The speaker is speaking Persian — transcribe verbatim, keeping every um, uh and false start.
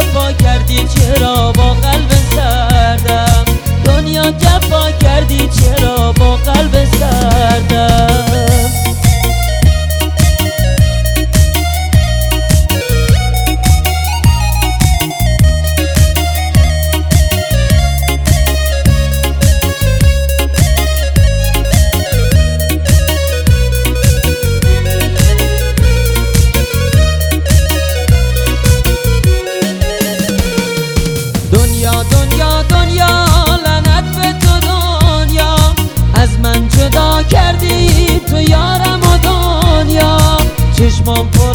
جفا کردی چرا با قلب سردم، دنیا جفا کردی چرا با قلب سردم. دنیا دنیا دنیا لعنت به تو دنیا، از من جدا کردی تو یارم و دنیا. چشمام پر